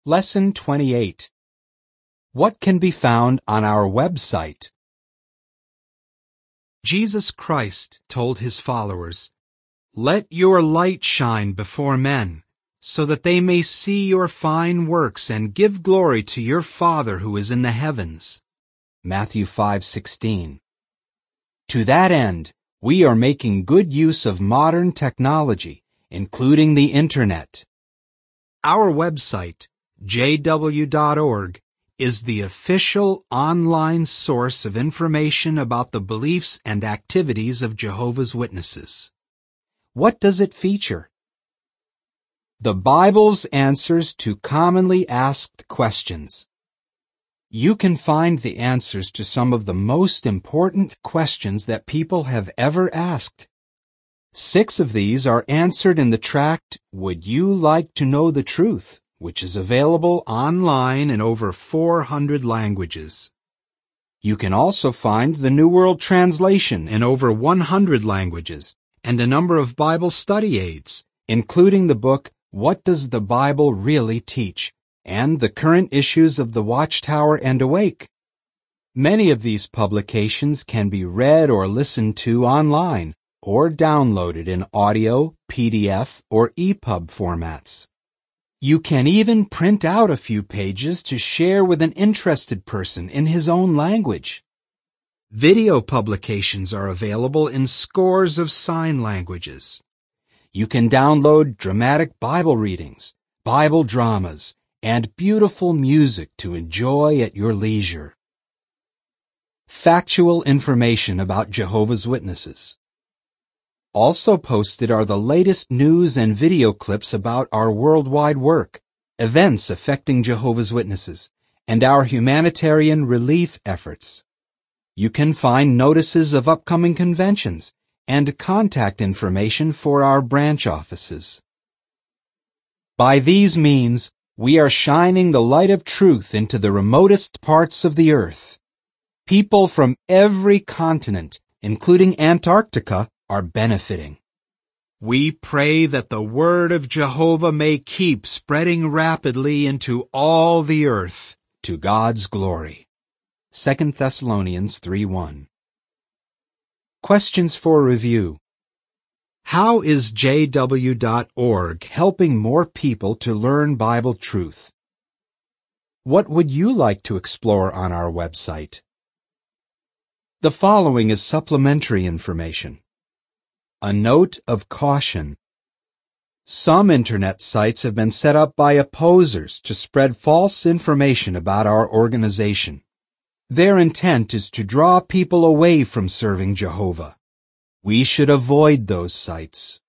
Lesson 28. What can be found on our website? Jesus Christ told his followers, "Let your light shine before men, so that they may see your fine works and give glory to your Father who is in the heavens." Matthew 5:16. To that end, we are making good use of modern technology, including the Internet. Our website, jw.org, is the official online source of information about the beliefs and activities of Jehovah's Witnesses. What does it feature? The Bible's answers to commonly asked questions. You can find the answers to some of the most important questions that people have ever asked. 6 of these are answered in the tract, Would You Like to Know the Truth?, which is available online in over 400 languages. You can also find the New World Translation in over 100 languages and a number of Bible study aids, including the book What Does the Bible Really Teach? And the current issues of the Watchtower and Awake. Many of these publications can be read or listened to online or downloaded in audio, PDF, or EPUB formats. You can even print out a few pages to share with an interested person in his own language. Video publications are available in scores of sign languages. You can download dramatic Bible readings, Bible dramas, and beautiful music to enjoy at your leisure. Factual information about Jehovah's Witnesses. Also posted are the latest news and video clips about our worldwide work, events affecting Jehovah's Witnesses, and our humanitarian relief efforts. You can find notices of upcoming conventions and contact information for our branch offices. By these means, we are shining the light of truth into the remotest parts of the earth. People from every continent, including Antarctica, are benefiting. We pray that the word of Jehovah may keep spreading rapidly into all the earth, to God's glory. 2 Thessalonians 3:1. Questions for review. How is jw.org helping more people to learn Bible truth? What would you like to explore on our website? The following is supplementary information. A note of caution. Some Internet sites have been set up by opposers to spread false information about our organization. Their intent is to draw people away from serving Jehovah. We should avoid those sites.